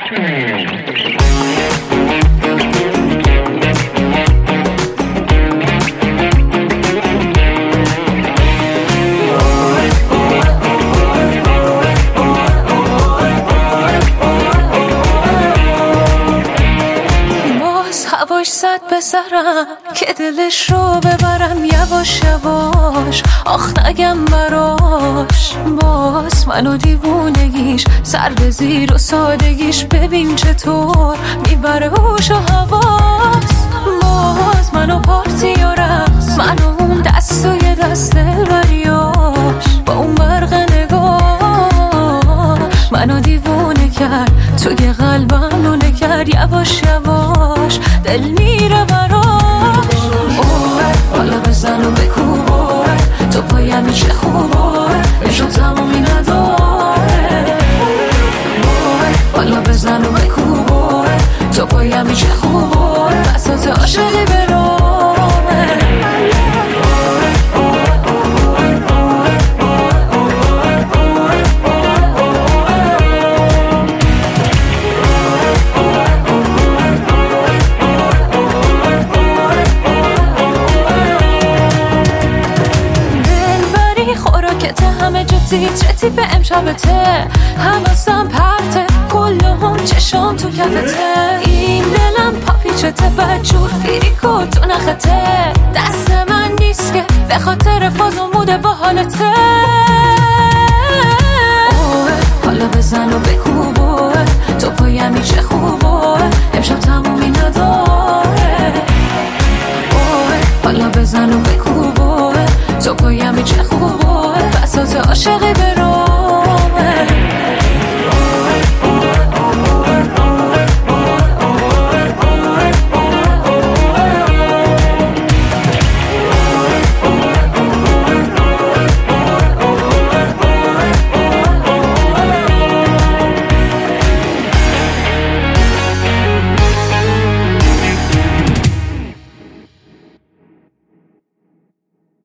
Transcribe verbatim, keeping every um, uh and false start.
هواش زد به سرم که دلش رو ببرم یواش یواش، آخ نگم براش. باز منو دیوونگیش سر به زیر و سادگیش، ببین چطور میبره هوش و حواس. باز منو پارتی و رقص، منو اون دست و یه دست دلبریاش، با اون برق نگاه منو دیوونه کرد، توی قلبم لونه کرد. یواش یواش دل میره براش. اوه بالا بزن و بکوباره، تو پایمی چه خوباره، عشق تمومی نداره. اوه بالا بزن و بکوباره، تو پایمی چه خوباره، بساط عاشقی برامه. همه جا تیترتی به امشبته، حواسم پرته کلهم چشام تو کفته. این دلم پاپیچته بدجور فیریکو تو نخته، دست من نیست که به خاطر فاز و موده با حالته. اوه حالا بزن و بکوبه،